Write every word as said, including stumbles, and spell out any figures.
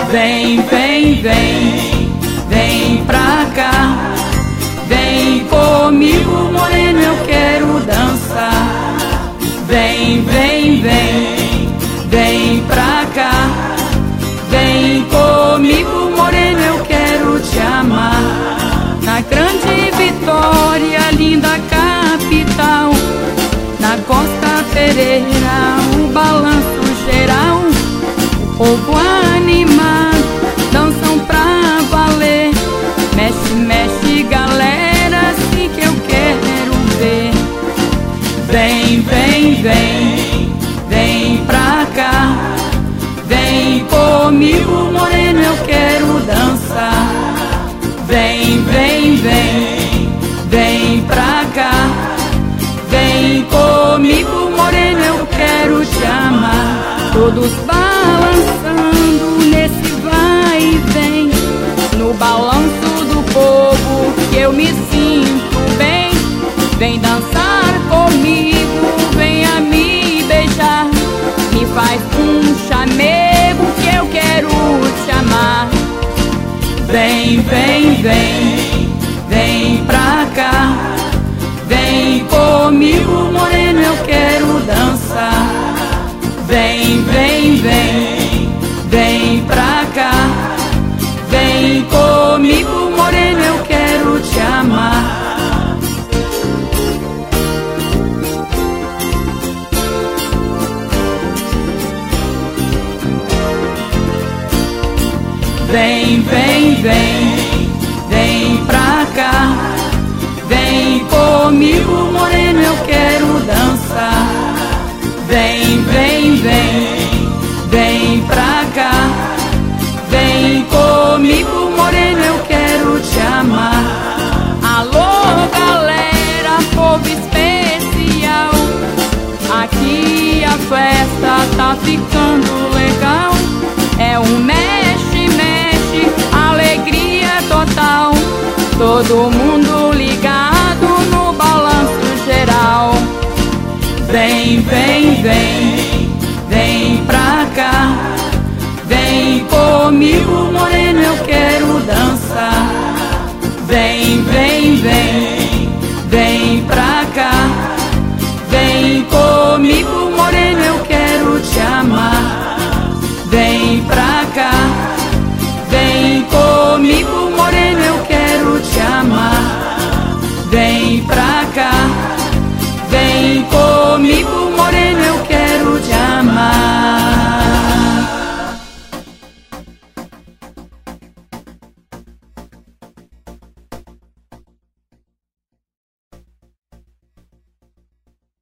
Vem, vem, vem, vem pra cá. Vem comigo, moreno, eu quero dançar. Vem, vem, vem, vem pra cá. Vem comigo, moreno, eu quero te amar. Na grande Vitória, linda capital, na Costa Pereira, o balanço geral, o povo animado, dançam pra valer. Mexe, mexe, galera, assim que eu quero ver. Vem, vem, vem, vem pra cá. Vem comigo, moreno, eu quero dançar. Vem, vem, vem, vem pra cá. Vem comigo, moreno, eu quero te amar. Todos balançando nesse vai e vem, no balanço do povo que eu me sinto bem. Vem dançar comigo, venha me beijar, me faz um chamego que eu quero te amar. Vem, vem, vem, vem pra cá. Vem comigo, moreno, eu quero dançar. Vem, vem, vem, vem pra cá. Vem comigo, moreno, eu quero te amar. Vem, vem, vem, vem pra cá. Vem comigo, moreno, eu quero dançar. Vem, vem, vem, vem pra cá. Vem comigo, moreno, eu quero te amar. Alô, galera, povo especial, aqui a festa tá ficando legal. É um mexe, mexe, alegria total. Todo mundo ligado no balanço geral. Vem, vem, vem, vem pra cá. Vem comigo,